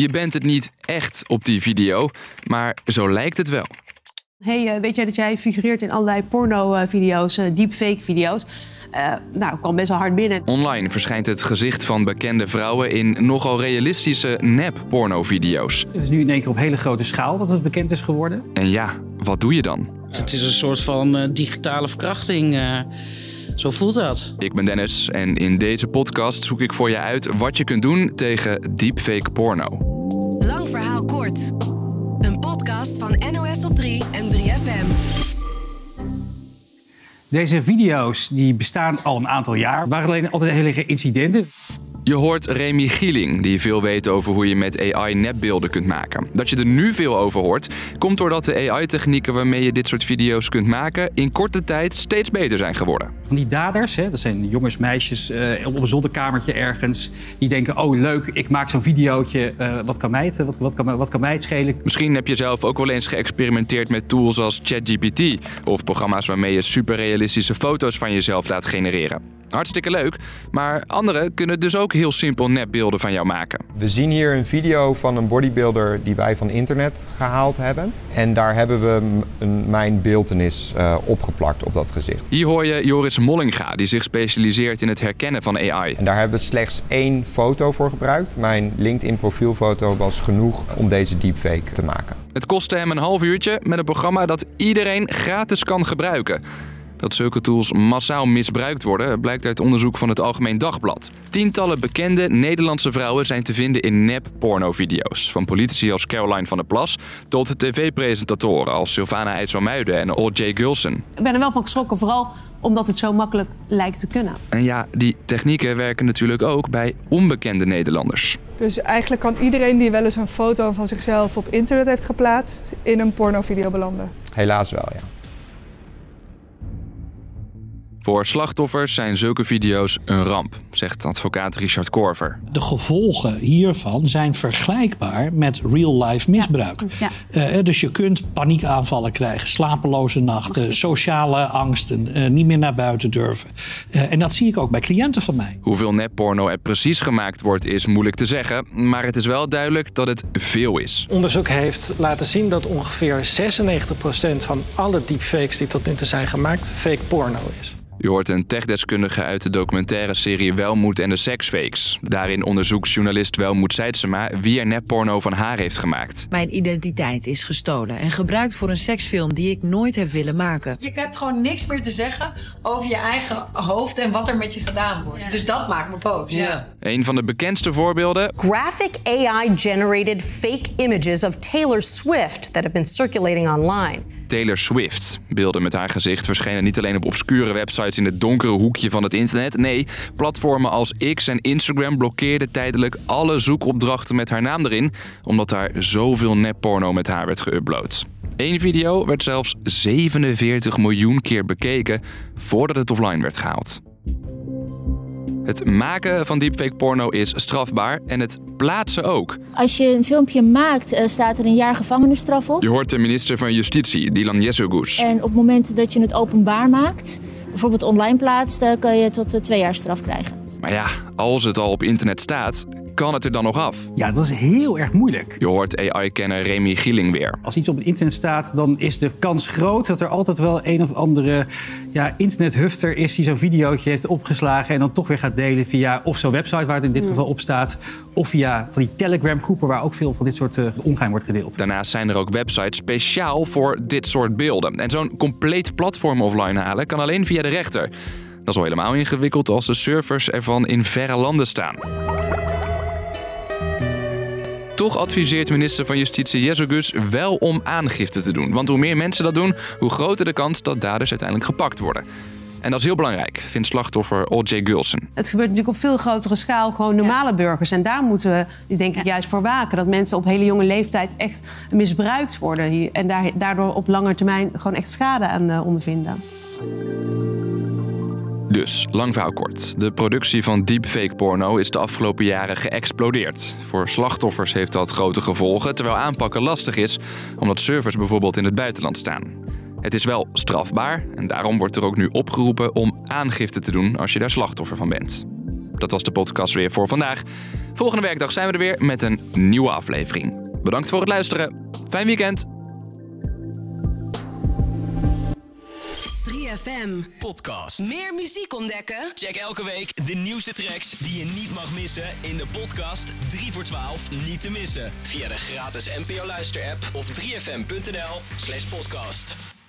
Je bent het niet echt op die video, maar zo lijkt het wel. Hey, weet jij dat jij figureert in allerlei porno-video's, deepfake-video's? Kwam best wel hard binnen. Online verschijnt het gezicht van bekende vrouwen in nogal realistische nep-porno-video's. Het is nu in één keer op hele grote schaal dat het bekend is geworden. En ja, wat doe je dan? Het is een soort van digitale verkrachting. Zo voelt dat. Ik ben Dennis en in deze podcast zoek ik voor je uit wat je kunt doen tegen deepfake porno. Lang verhaal kort. Een podcast van NOS op 3 en 3FM. Deze video's die bestaan al een aantal jaar. Er waren alleen altijd hele incidenten. Je hoort Remy Gieling, die veel weet over hoe je met AI nepbeelden kunt maken. Dat je er nu veel over hoort, komt doordat de AI-technieken waarmee je dit soort video's kunt maken in korte tijd steeds beter zijn geworden. Van die daders, dat zijn jongens, meisjes op een zolderkamertje ergens, die denken, oh leuk, ik maak zo'n videootje, wat kan mij het schelen? Misschien heb je zelf ook wel eens geëxperimenteerd met tools als ChatGPT of programma's waarmee je superrealistische foto's van jezelf laat genereren. Hartstikke leuk, maar anderen kunnen dus ook heel simpel nepbeelden van jou maken. We zien hier een video van een bodybuilder die wij van internet gehaald hebben. En daar hebben we mijn beeltenis opgeplakt op dat gezicht. Hier hoor je Joris Mollinga, die zich specialiseert in het herkennen van AI. En daar hebben we slechts 1 foto voor gebruikt. Mijn LinkedIn profielfoto was genoeg om deze deepfake te maken. Het kostte hem een half uurtje met een programma dat iedereen gratis kan gebruiken. Dat zulke tools massaal misbruikt worden, blijkt uit onderzoek van het Algemeen Dagblad. Tientallen bekende Nederlandse vrouwen zijn te vinden in nep-pornovideo's. Van politici als Caroline van der Plas tot tv-presentatoren als Sylvana IJsselmuiden en O.J. Gulsen. Ik ben er wel van geschrokken, vooral omdat het zo makkelijk lijkt te kunnen. En ja, die technieken werken natuurlijk ook bij onbekende Nederlanders. Dus eigenlijk kan iedereen die wel eens een foto van zichzelf op internet heeft geplaatst in een pornovideo belanden. Helaas wel, ja. Voor slachtoffers zijn zulke video's een ramp, zegt advocaat Richard Korver. De gevolgen hiervan zijn vergelijkbaar met real-life misbruik. Ja. Dus je kunt paniekaanvallen krijgen, slapeloze nachten, sociale angsten, niet meer naar buiten durven. En dat zie ik ook bij cliënten van mij. Hoeveel nepporno er precies gemaakt wordt is moeilijk te zeggen, maar het is wel duidelijk dat het veel is. Onderzoek heeft laten zien dat ongeveer 96% van alle deepfakes die tot nu toe zijn gemaakt fake porno is. Je hoort een techdeskundige uit de documentaire serie Welmoed en de seksfakes. Daarin onderzoekt journalist Welmoed Seidsema wie er nepporno van haar heeft gemaakt. Mijn identiteit is gestolen en gebruikt voor een seksfilm die ik nooit heb willen maken. Je hebt gewoon niks meer te zeggen over je eigen hoofd en wat er met je gedaan wordt. Ja. Dus dat maakt me boos. Ja. Een van de bekendste voorbeelden. Graphic AI-generated fake images of Taylor Swift that have been circulating online. Taylor Swift. Beelden met haar gezicht verschenen niet alleen op obscure websites in het donkere hoekje van het internet. Nee, platformen als X en Instagram blokkeerden tijdelijk alle zoekopdrachten met haar naam erin, omdat daar zoveel nepporno met haar werd geüpload. Eén video werd zelfs 47 miljoen keer bekeken voordat het offline werd gehaald. Het maken van deepfake porno is strafbaar en het plaatsen ook. Als je een filmpje maakt, staat er een jaar gevangenisstraf op. Je hoort de minister van Justitie, Dylan Jezogus. En op het moment dat je het openbaar maakt, bijvoorbeeld online plaatst, kan je tot 2 jaar straf krijgen. Maar ja, als het al op internet staat, kan het er dan nog af? Ja, dat is heel erg moeilijk. Je hoort AI-kenner Remy Gieling weer. Als iets op het internet staat, dan is de kans groot dat er altijd wel een of andere internethufter is die zo'n videootje heeft opgeslagen en dan toch weer gaat delen via of zo'n website waar het in dit geval op staat, of via van die Telegram-groepen waar ook veel van dit soort ongein wordt gedeeld. Daarnaast zijn er ook websites speciaal voor dit soort beelden. En zo'n compleet platform offline halen kan alleen via de rechter. Dat is al helemaal ingewikkeld als de servers ervan in verre landen staan. Toch adviseert minister van Justitie Jezogus wel om aangifte te doen. Want hoe meer mensen dat doen, hoe groter de kans dat daders uiteindelijk gepakt worden. En dat is heel belangrijk, vindt slachtoffer O.J. Gulsen. Het gebeurt natuurlijk op veel grotere schaal, gewoon normale burgers. En daar moeten we, denk ik, juist voor waken. Dat mensen op hele jonge leeftijd echt misbruikt worden. En daardoor op lange termijn gewoon echt schade aan ondervinden. Dus, lang verhaal kort. De productie van deepfake porno is de afgelopen jaren geëxplodeerd. Voor slachtoffers heeft dat grote gevolgen, terwijl aanpakken lastig is, omdat servers bijvoorbeeld in het buitenland staan. Het is wel strafbaar en daarom wordt er ook nu opgeroepen om aangifte te doen als je daar slachtoffer van bent. Dat was de podcast weer voor vandaag. Volgende werkdag zijn we er weer met een nieuwe aflevering. Bedankt voor het luisteren. Fijn weekend. 3FM Podcast. Meer muziek ontdekken? Check elke week de nieuwste tracks die je niet mag missen in de podcast 3 voor 12 niet te missen. Via de gratis NPO Luister app of 3fm.nl/podcast.